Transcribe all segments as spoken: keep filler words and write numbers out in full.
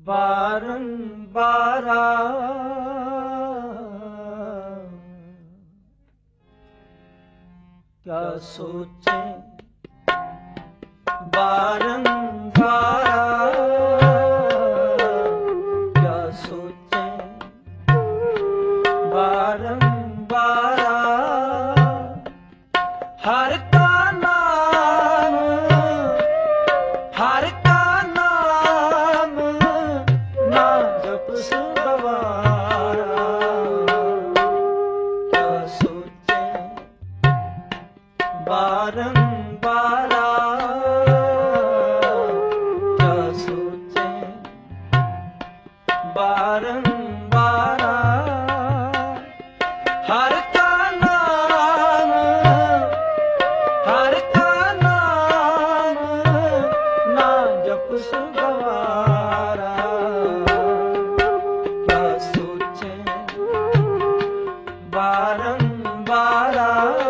बारंबारा क्या सोचें बारंबारा क्या सोचें बारंबारा हर का नाम हर का नाम ना जप गवारा क्या सोचें बारंबारा क्या सोचें बारंबारा हर का नाम हर का नाम ना जप गवारा क्या सोचें बारंबारा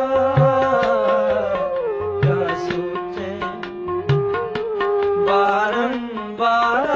क्या सोचें बारंबारा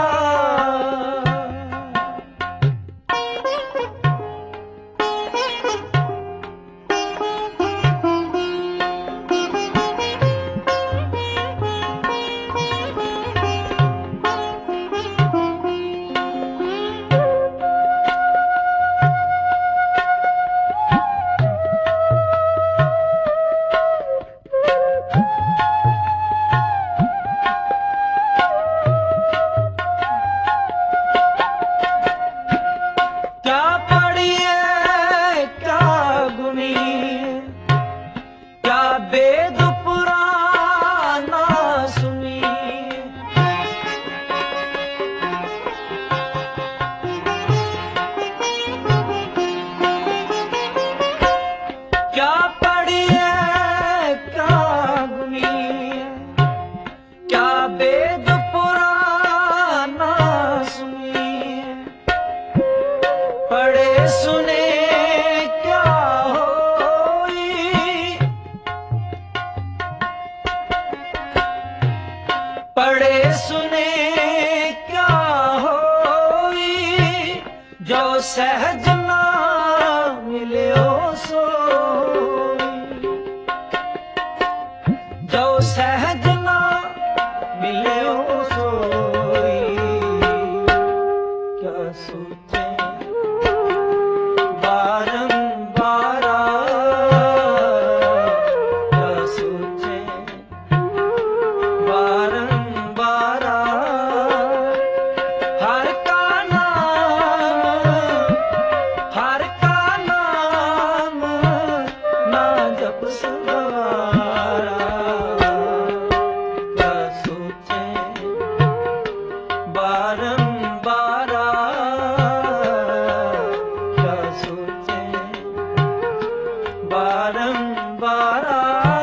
क्या पढ़िए क्या गुनी क्या वेद पुराना सुनिए क्या पढ़िए क्या गुनी क्या वेद पुराना सुनिए पढ़े सुने क्या होई पढ़े सुने क्या होई जो सहज ना मिलियो सोई जो सहज ना मिलियो सोई क्या सोचें बारंबारा क्या सोचें बारंबारा हर का नाम हर का नाम ना जप गवारा क्या सोचें बारंबारा क्या सोचें बारंबारा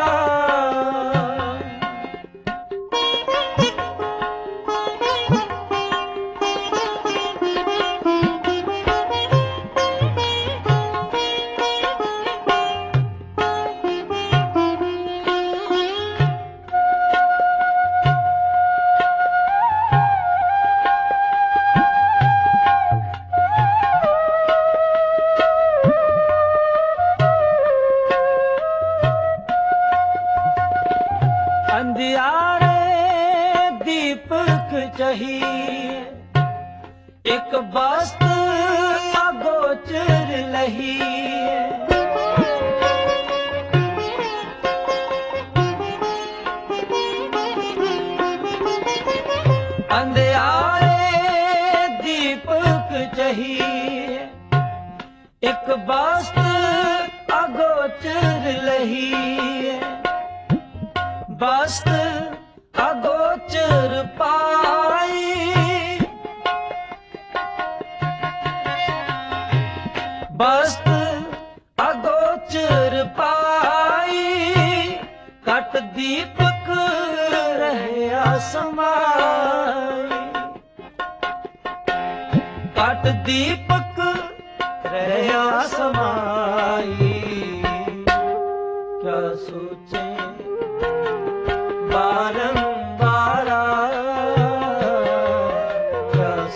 अंधियारे दीपक चाहिए एक बस्त अगोचर लही अंधियारे दीपक चाहिए एक बस्त अगोचर लही बस्त अगोचर पाई बस्त अगोचर पाई कट दीपक रहे समाई कट दीपक रहे समाई क्या सोचें बारंबारा क्या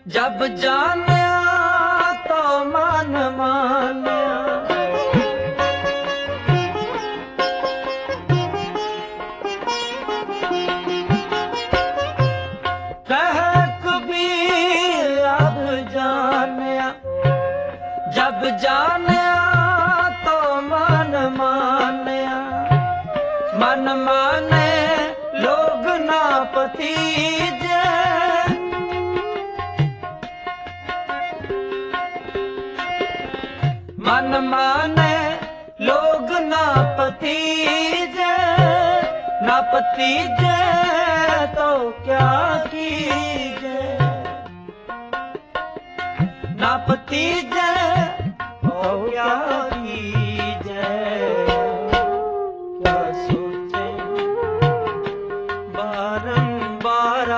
जब जानिया तो मन मानिया, कह कबीर अब जानिया, जब जानिया तो मन मानिया, मन माने लोग ना पतीजे, मन माने लोग ना पतीजे, ना पतीजे तो क्या कीजे, ना पतीजे तो क्या कीजे, क्या सोचे बारंबार,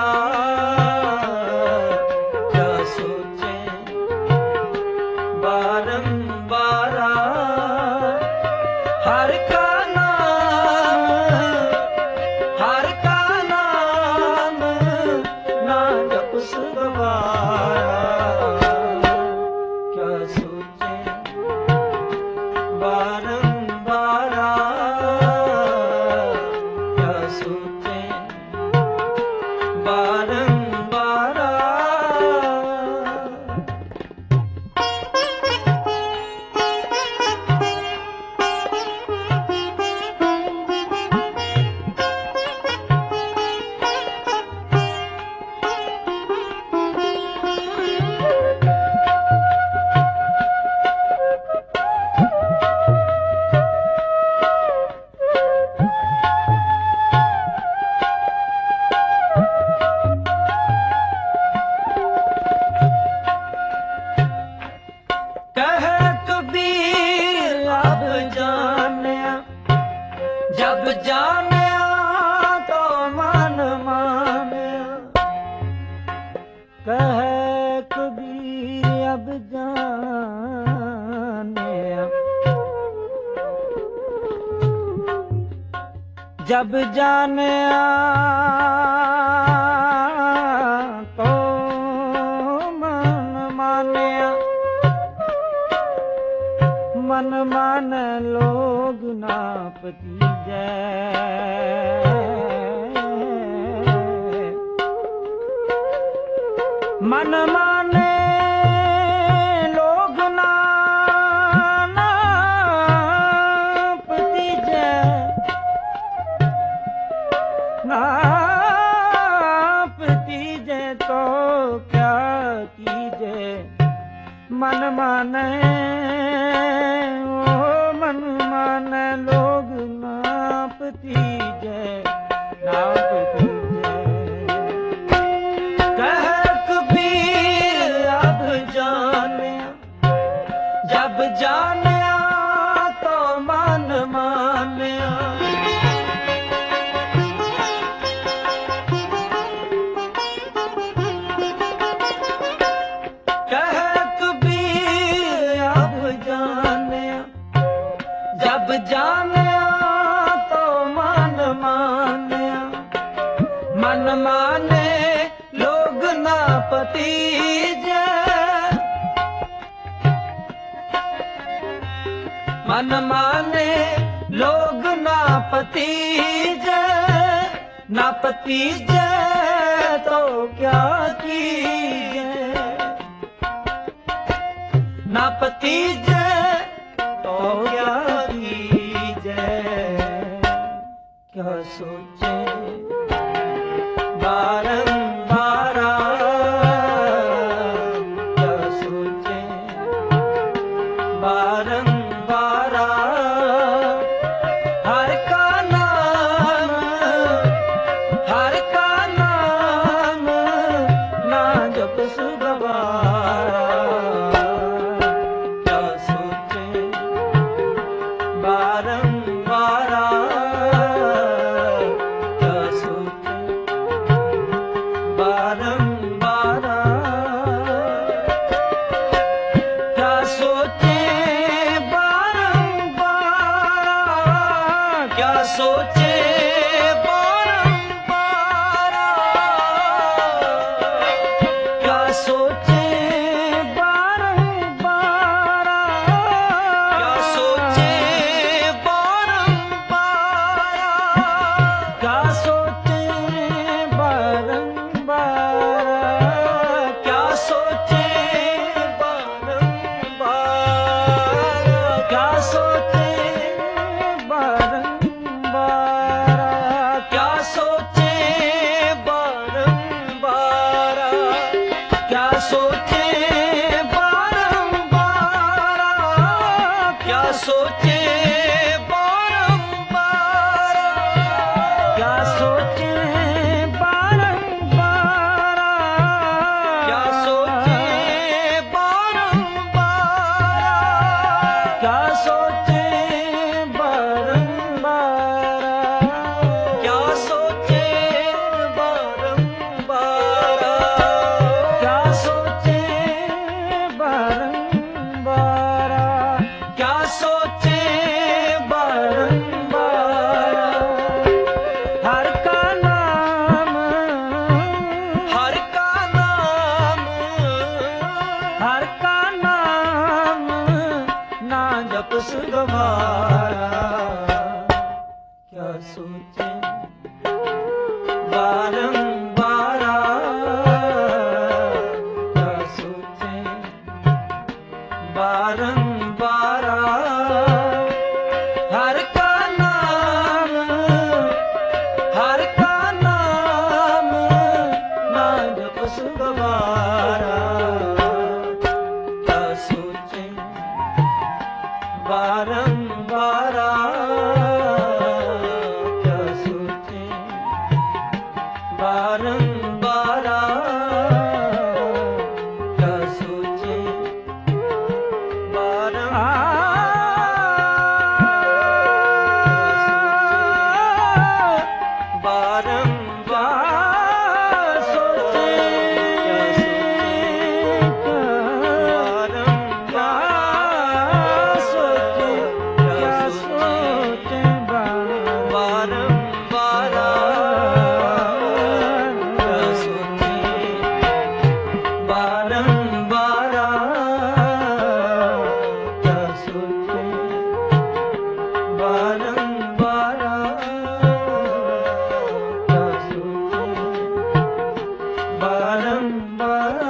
क्या सोचे बारंबार, हर का नाम, हर का नाम ना जपस गवारा, क्या सोचे बारंबार, क्या सोचे बारंबार। कह कबीर अब जानिया, जब जानिया तो मन मानिया, कह कबीर अब जानिया, जब जानिया तो मन मानिया, मन मान लोग ना पतीजे, मन माने लोग ना ना पतीजे, ना पतीजे तो क्या कीजे, मन माने मन माने लोग ना पतीजे, ना पतीजे, कह कबीर अब जानिया, जब जानिया तो मन मानिया, कह कबीर अब जानिया, जब जानिया तो मन मानिया, मन माने लोग ना पतीजे, मन माने लोग ना पतीजे, ना पतीजे तो क्या कीजे, ना पतीजे तो क्या कीजे, क्या सोचे बारंबार, क्या सोचे बारंबार, हर का नाम, हर का नाम ना जपस गवारा, क्या सोचे बारंबार, क्या सोचे सोचे बारंबार, क्या सोचे बारंबार, क्या सोचे बारंबार, क्या सोचे बारंबार, क्या सोचे बारंबार, क्या सोचे बारंबार, क्या सोचे बारंबार, क्या सोचे बारंबार, क्या सोचे बारंबार, क्या सोचे बारंबार, क्या सोचे बारंबार, क्या सोचे बारंबार। हर का नाम, हर का नाम, हर का नाम ना जप सुगवारा, क्या सोचे बारंबार, क्या सोचे बारंबार। हर का नाम, हर का नाम ना जप सुगवारा, क्या सोचे बारंबार, क्या सोचे बारंबार, क्या सोचे बारंबार सोचे, क्या सोचे क्या सोचे बारंबार, क्या सोचे बारंबार, क्या सोचे बारंबार, क्या सोचे बारंबार।